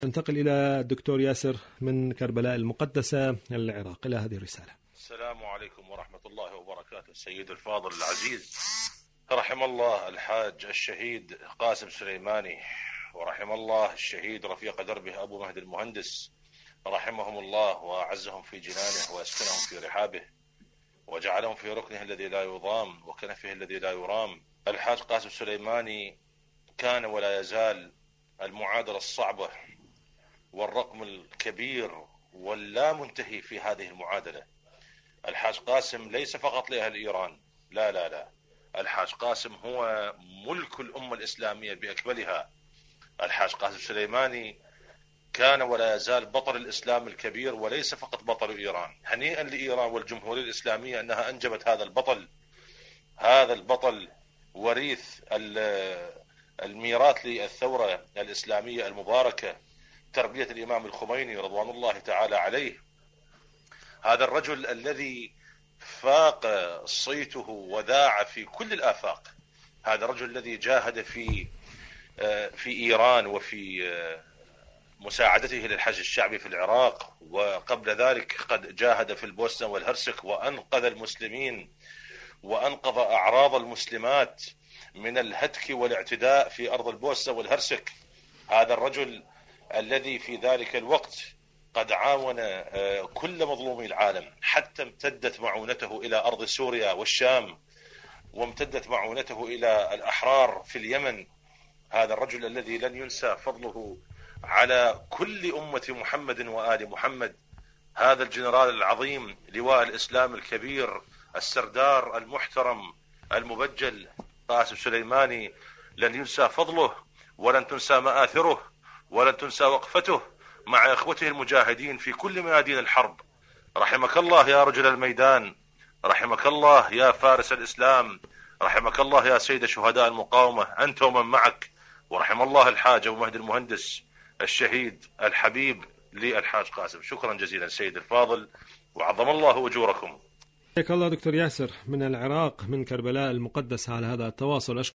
ننتقل إلى الدكتور ياسر من كربلاء المقدسة العراق إلى هذه الرسالة. السلام عليكم ورحمة الله وبركاته. السيد الفاضل العزيز، رحم الله الحاج الشهيد قاسم سليماني، ورحم الله الشهيد رفيق دربه أبو مهدي المهندس، رحمهم الله وأعزهم في جنانه وأسكنهم في رحابه وجعلهم في ركنه الذي لا يضام وكنفه الذي لا يرام. الحاج قاسم سليماني كان ولا يزال المعادلة الصعبة والرقم الكبير واللا منتهي في هذه المعادلة. الحاج قاسم ليس فقط لأهل إيران، لا لا لا، الحاج قاسم هو ملك الأمة الإسلامية بأكملها. الحاج قاسم سليماني كان ولا يزال بطل الإسلام الكبير وليس فقط بطل إيران. هنيئا لإيران والجمهورية الإسلامية أنها أنجبت هذا البطل. هذا البطل وريث الميراث للثورة الإسلامية المباركة، تربية الإمام الخميني رضوان الله تعالى عليه. هذا الرجل الذي فاق صيته وذاع في كل الآفاق، هذا الرجل الذي جاهد في إيران وفي مساعدته للحج الشعبي في العراق، وقبل ذلك قد جاهد في البوسنة والهرسك وأنقذ المسلمين وأنقذ أعراض المسلمات من الهتك والاعتداء في أرض البوسنة والهرسك. هذا الرجل الذي في ذلك الوقت قد عاون كل مظلومي العالم، حتى امتدت معونته إلى أرض سوريا والشام، وامتدت معونته إلى الأحرار في اليمن. هذا الرجل الذي لن ينسى فضله على كل أمة محمد وآل محمد. هذا الجنرال العظيم، لواء الإسلام الكبير، السردار المحترم المبجل قاسم سليماني، لن ينسى فضله ولن تنسى مآثره ولن تنسى وقفته مع إخوته المجاهدين في كل ميادين الحرب. رحمك الله يا رجل الميدان، رحمك الله يا فارس الإسلام، رحمك الله يا سيد شهداء المقاومة أنت ومن معك، ورحم الله الحاج أبو مهدي المهندس الشهيد الحبيب للحاج قاسم. شكرا جزيلا سيد الفاضل، وعظم الله أجوركم. حياك الله دكتور ياسر من العراق من كربلاء المقدسة على هذا التواصل.